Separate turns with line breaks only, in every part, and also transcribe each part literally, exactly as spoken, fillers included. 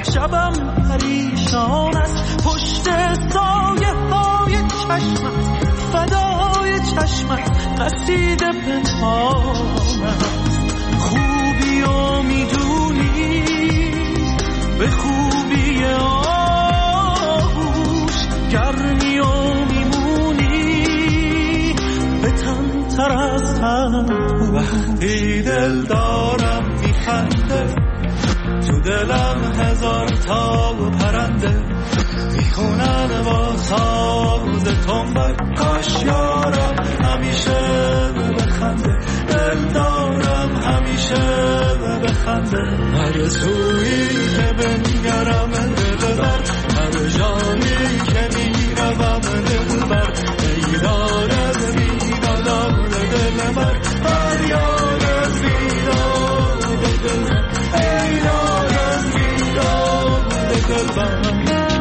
شبم پریشان است پشت سایه های چشمت فدای چشمت قصیده پنهان است خوبی و میدونی به خوبی آغوش گرمی و میمونی به تن تر از تن وقتی دل دارم میخنده تو دلم هزار تا پرنده میخونن با ساز تنبک کاش یارم همیشه بخنده دل دارم همیشه بخنده هر سویی که بنگرم دل بر هر جانی که میروم دل بر بیدار از بیدادم دل بر فریاد از بیداد دل بر بیدار از بیداد دل بر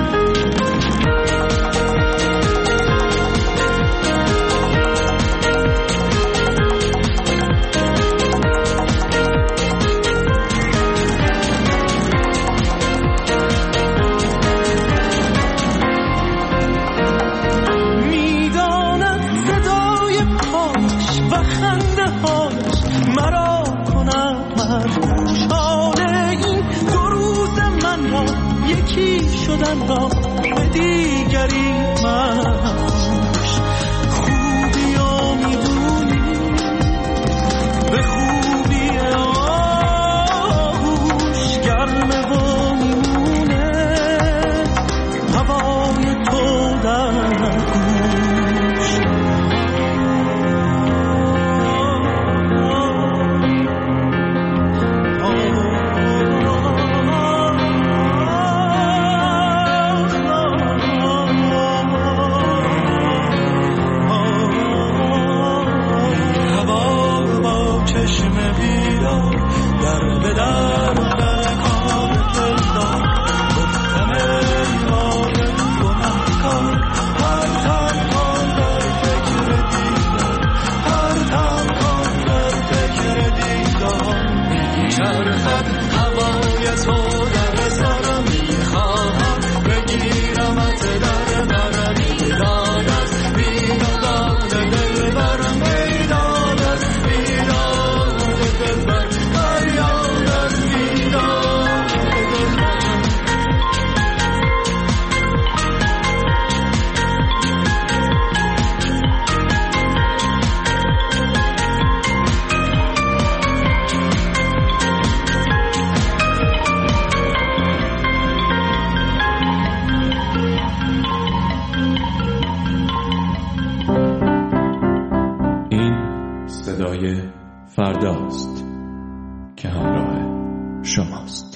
شدن را به دیگری مفروش خوبی و میدونی به خوبی آغوش گرمه و میمونه هوای تو در گوش
فرداست که همراه شماست.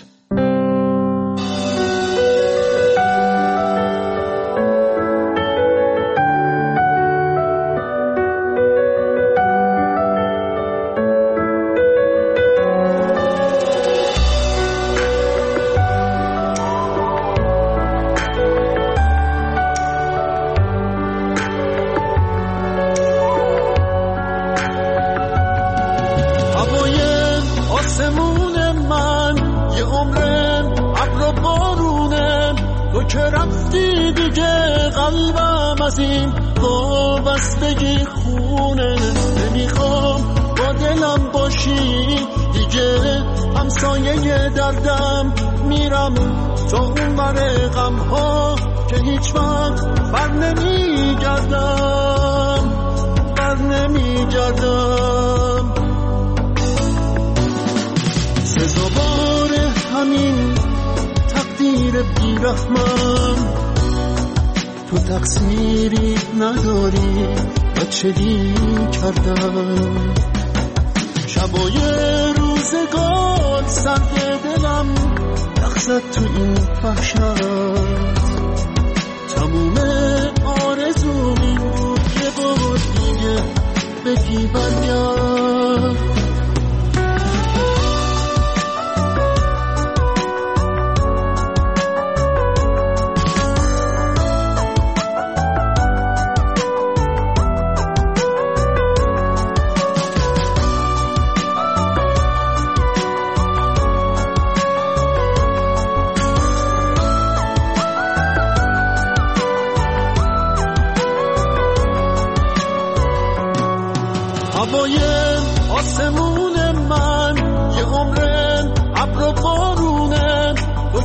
که رفتی دیگه قلبم از این وابستگی خونه نمیخوام با دلم باشی دیگه همسایه دردم میرم تا اون بر غم ها که هیچ وقت بر نمیگردم بر نمیگردم سزاوار همین تقدیر بیرحمم تو تقصیری نداری بچه دی کردم شبای روزگار سرد دلم لغزت تو این وحشت تموم آرزومی بود که بود دیگه بگی برگرد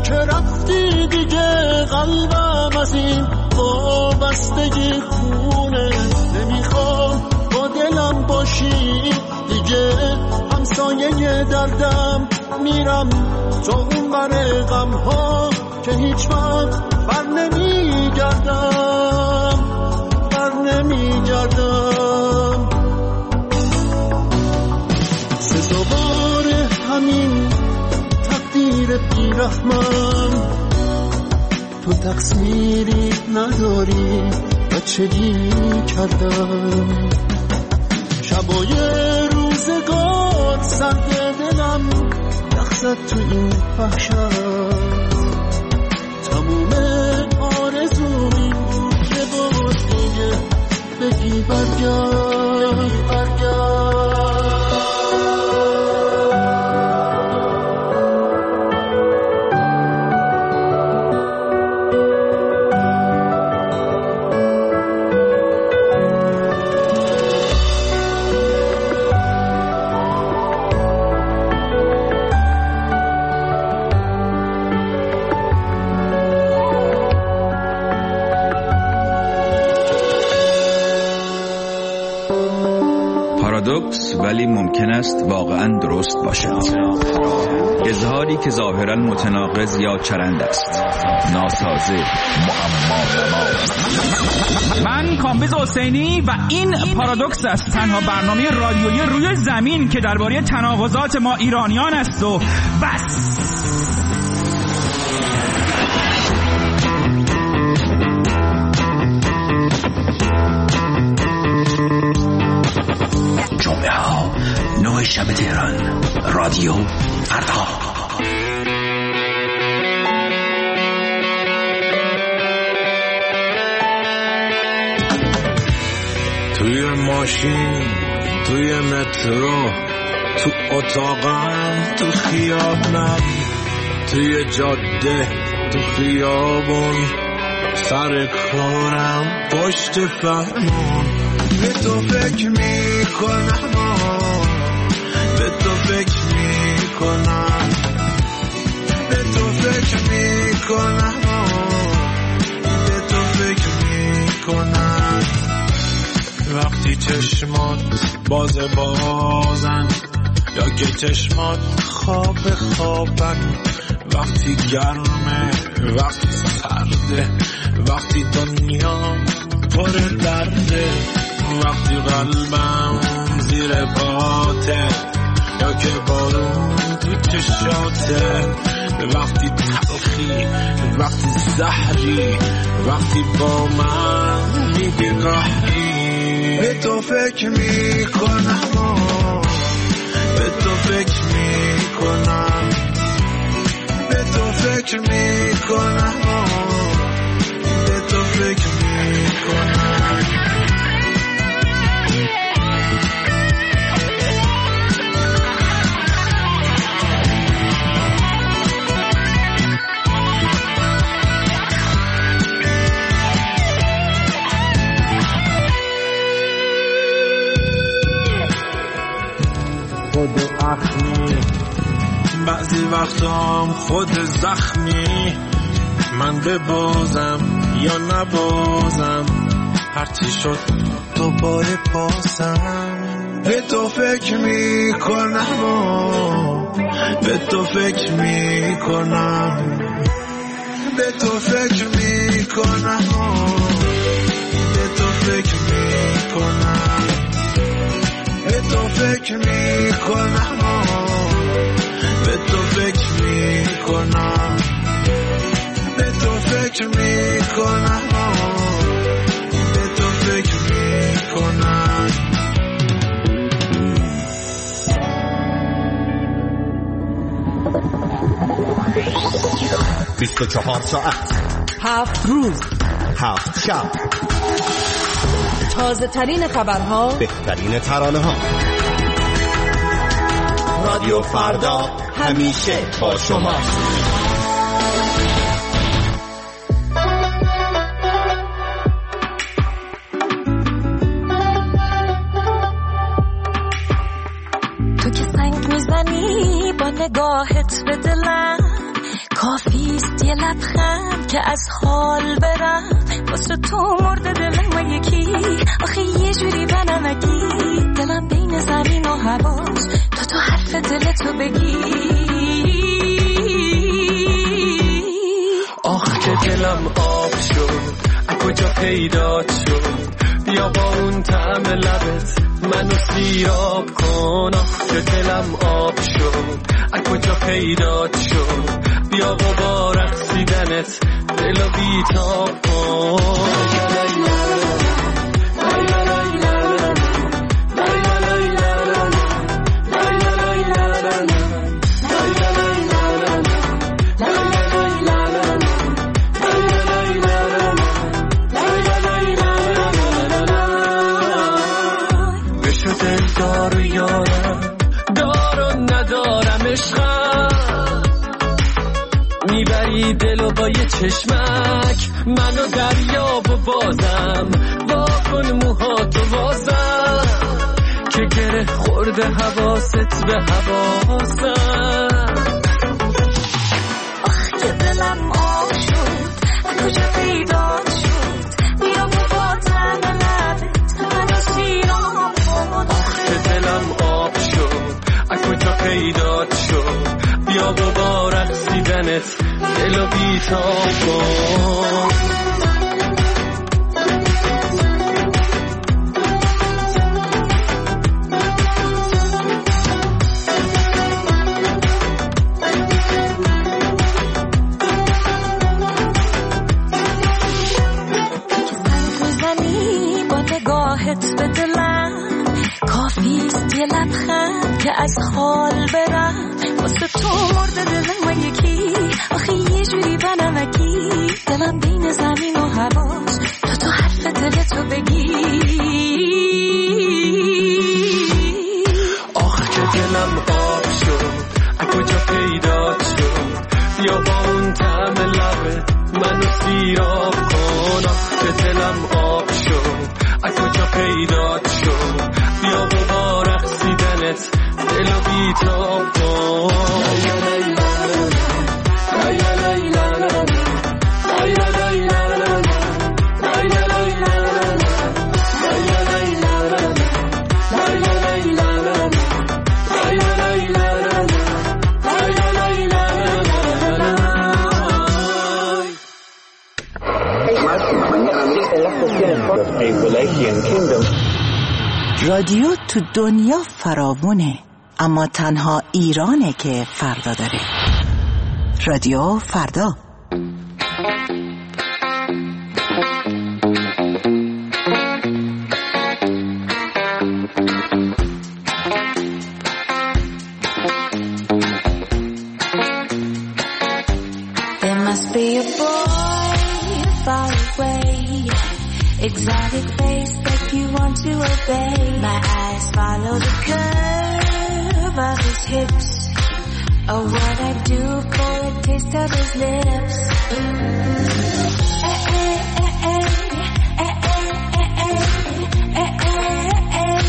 که رفتی دیگه قلبم از این وابستگی خونه نمیخوام با دلم باشی دیگه همسایه دردم میرم تو اون بر غم ها که هیچ وقت بر نمیگردم بر نمیگردم سزاوار همین تقدیر بیرحمن تو تقصیری نداری بچگی کردم شبای روزگار سرد دلم یخزد تو این وحشت تموم آرزومی که بود دیگه بگی برگرد برگرد
پارادوکس ولی ممکن است واقعا درست باشد. اظهاری که ظاهرا متناقض یا چرند است، ناسازه، معما نما.
من کامبیز حسینی و این پارادوکس است، تنها برنامه رادیویی روی زمین که درباره تناقضات ما ایرانیان است و بس.
جمعه ها نه شب تهران، رادیو فردا.
توی ماشین، توی مترو، تو اتاقم، تو خیابونم، توی جاده، تو خیابون، سر کارم، پشت فرمون، به تو فکر میکنم، به تو فکر میکنم، به تو فکر میکنم، به تو فکر میکنم. وقتی چشمات باز بازن یا که چشمات خواب خوابن، وقتی گرمه، وقتی سرده، وقتی دنیام پر درده، وقتی قلبم زیر پاته یا که بارون تو چشاته، وقتی تلخی، وقتی زهری، وقتی با من میگی قهری. به تو فکر میکنم، به تو فکر میکنم، به تو فکر میکنم، به تو فکر میکنم. خود اخمی، بعضی وقتام خود زخمی، من ببازم یا نبازم، هرچی شد دوباره پاسم. به تو فکر میکنم، به تو فکر میکنم، به تو فکر میکنم، به تو فکر میکنم، به تو فکر میکنم، به تو فکر میکنم، به تو فکر میکنم، به تو فکر میکنم.
بیست و چهار ساعت،
هفت روز،
هفت شب،
تازه ترین خبرها،
بهترین ترانه ها. رادیو فردا همیشه با شماست.
تو که سنگ میزنی با نگاهت به دلم، کافیست یه لبخند که از حال برم. واسه تو مرده دلم یکی، آخه یه جوری بنمکی، دلم بین زمین و هواست تا تو حرف دلتو بگی.
آخ که دلم آب شد، از کجا پیدات شد، بیا با اون طعم لبت منو سیراب کن. آخ که دلم آب شد، از کجا پیدات شد، بیا با رقصیدنت دلو بیتاب کن. دلو با یه چشمک منو دریاب و بازم واکن موهاتو بازم که گره خورده حواست به حواسم.
آخ که دلم آب شد، کجا پیدات شد، بیا با طعم لبت منو سیراب کن.
آخ که دلم آب شد، از کجا پیدات شد، بیا با رقصیدنت دلو بیتاب کن.
میزنی با نگاهت به دلم، کافیست یه لبخند که از حال برم. واسه تو مرده دلم یکی، آخه یه جوری بنمکی، دلم بین زمین و هواست تا تو حرف دلتو بگی.
آخ که دلم آب شد، از کجا پیدات شد، بیا با اون طعم لبت منو سیراب کن. آخ که دلم آب شد، از کجا پیدات شد، بیا با رقصیدنت دلو بیتاب کن.
رادیو تو دنیا فراوونه، اما تنها ایرانه که فردا داره. رادیو فردا.
There must be a boy far away, exotic face that you want to obey. My eyes follow the curve of his hips, or what I do for a taste of his lips. Eh, eh, eh, eh, eh, eh, eh, eh, eh, eh, eh.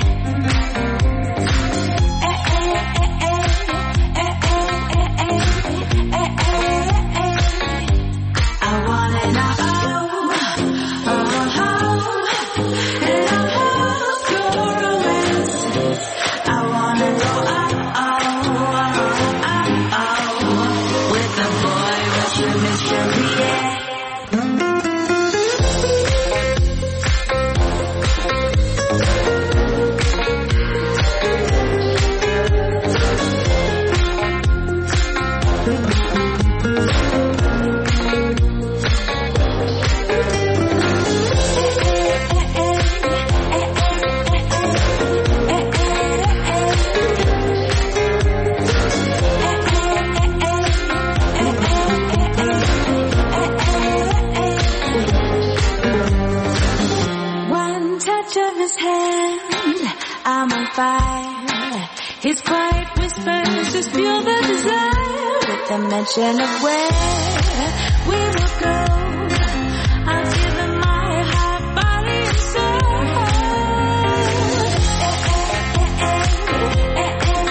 His quiet whispers just fuel the desire. With the mention of where we will go, I'll give him my heart, body and soul. Eh, eh, eh, eh, eh, eh, eh.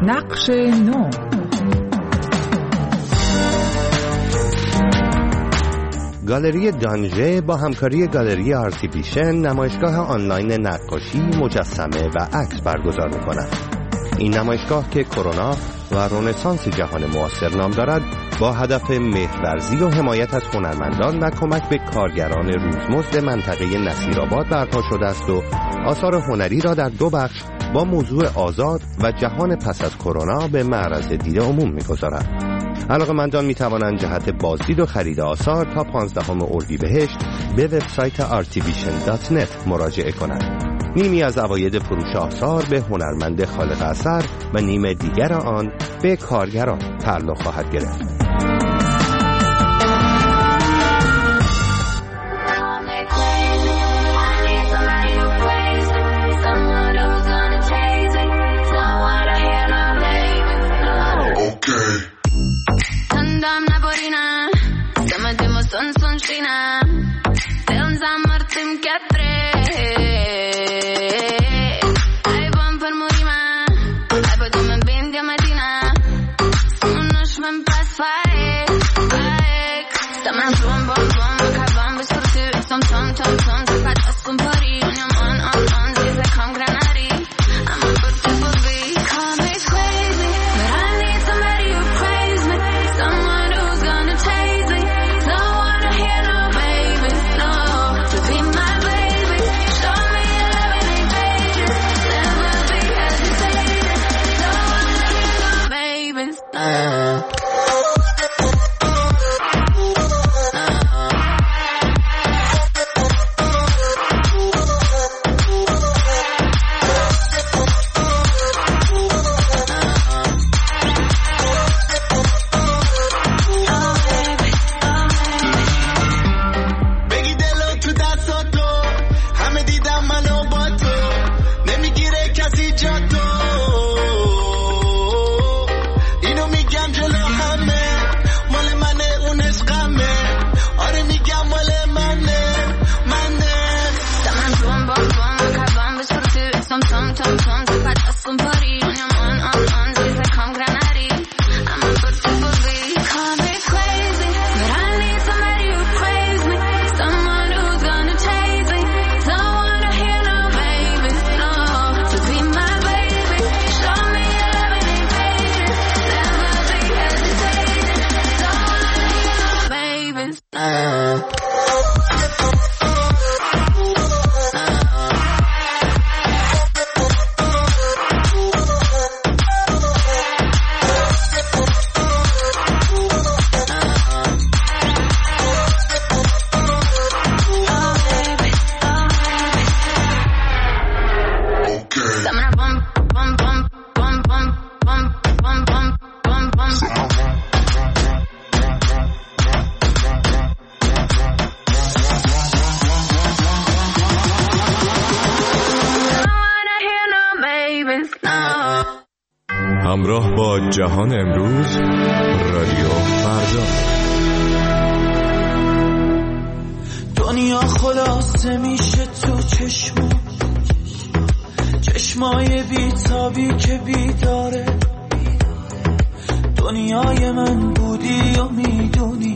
نقش نو.
گالری دانژه با همکاری گالری آرتیپیشن نمایشگاه آنلاین نقاشی، مجسمه و عکس برگزار می‌کند. این نمایشگاه که کرونا و رنسانس جهان معاصر نام دارد، با هدف مهرورزی و حمایت از هنرمندان و کمک به کارگران روزمزد منطقه نصیرآباد برپا شده است و آثار هنری را در دو بخش با موضوع آزاد و جهان پس از کرونا به معرض دید عموم می‌گذارد. علاقه‌مندان می‌توانند جهت بازدید و خرید آثار تا پانزدهم اردیبهشت به وبسایت آرتیویشن دات نت مراجعه کنند. نیمی از عواید فروش آثار به هنرمند خالق اثر و نیم دیگر آن به کارگران تعلق خواهد گرفت.
همراه با جهان امروز، رادیو فردا.
دنیا خلاصه میشه تو چشما، چشمای بیتابی که بیداره. دنیای من بودی و میدونی،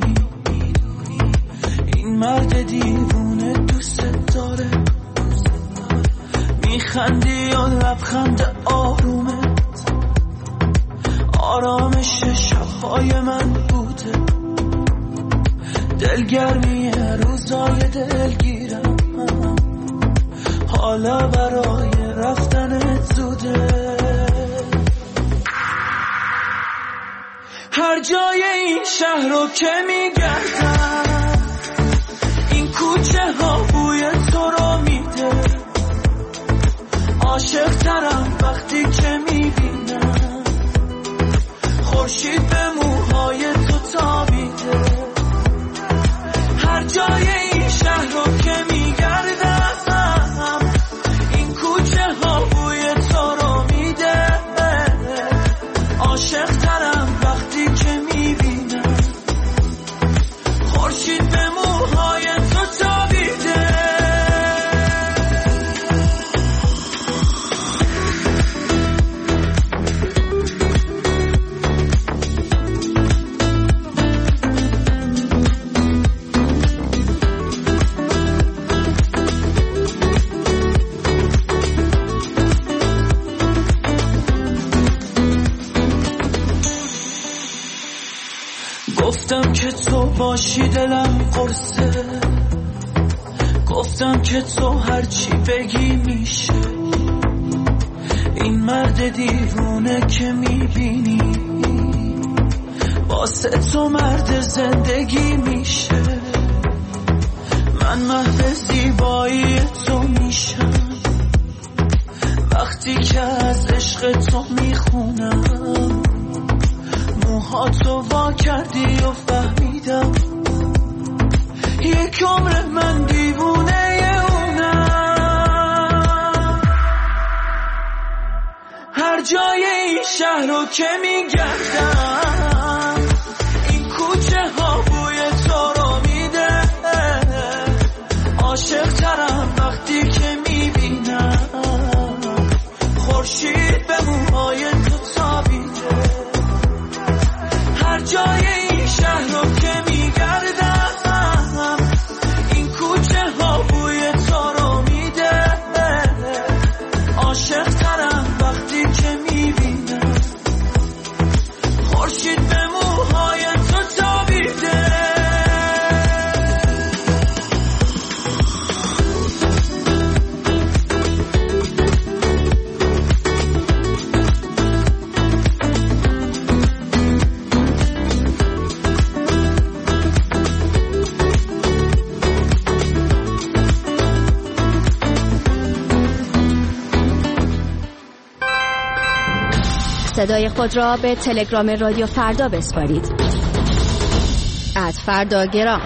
این مرد دیوونه دوست داره. میخندی و لبخند آرومه، آرامش شبهای من بوده. دلگرمی روزای دلگیرم، حالا برای رفتنت زوده. هر جای این شهر رو که میگردم، این کوچه ها بوی تو رو میده. عاشق ترم وقتی که میبینم خورشید به موهای تو تابیده. هر جای این شهر رو که میگردم، این کوچه ها بوی تو رو میده. عاشق ترم وقتی که میبینم خورشید به موهای تو تابیده. که تو باشی دلم قرصه، گفتم که تو هرچی بگی میشه. این مرد دیوونه که میبینی واسه تو مرد زندگی میشه. من محو زیبایی تو میشم وقتی که از عشق تو میخونم. موهاتو وا کردی و فهمیدم یک عمر من دیوونه اونم. هر جای این شهر رو که میگردم این کوچه ها بوی تو رو میده. عاشق ترم وقتی که میبینم خورشید به موهای تو تابیده. هر جای این شهر رو که میگردم این کوچه ها بوی تو رو میده. عاشق ترم وقتی که میبینم خورشید به موهای تو تابیده.
صدای خود را به تلگرام رادیو فردا بسپارید. ات فردا گرام.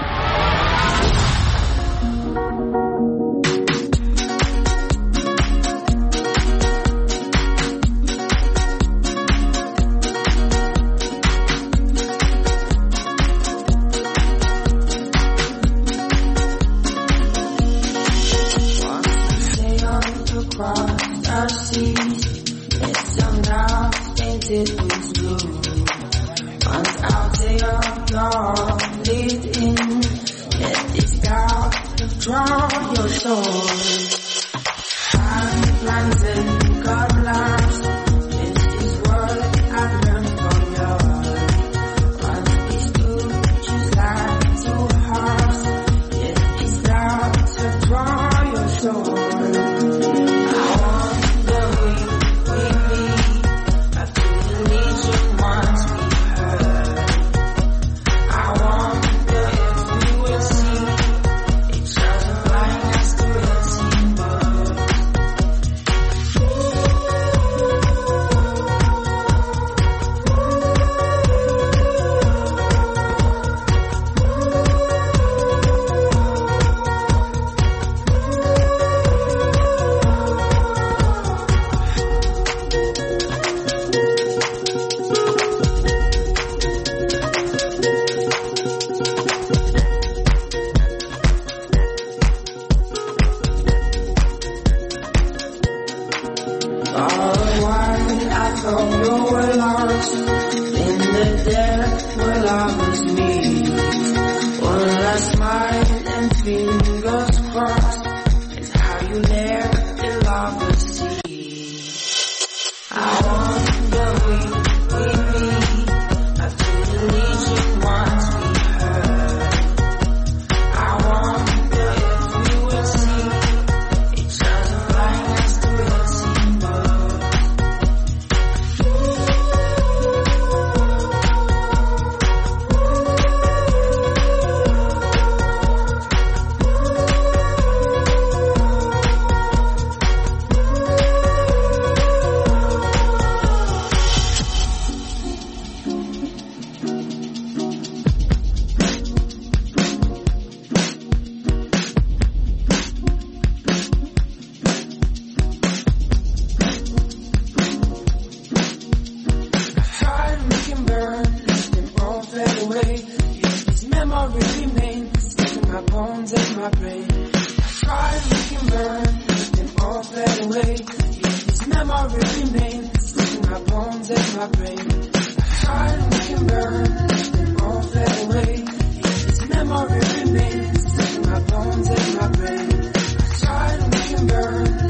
Memory remains in my bones and my brain. I tried to make it burn.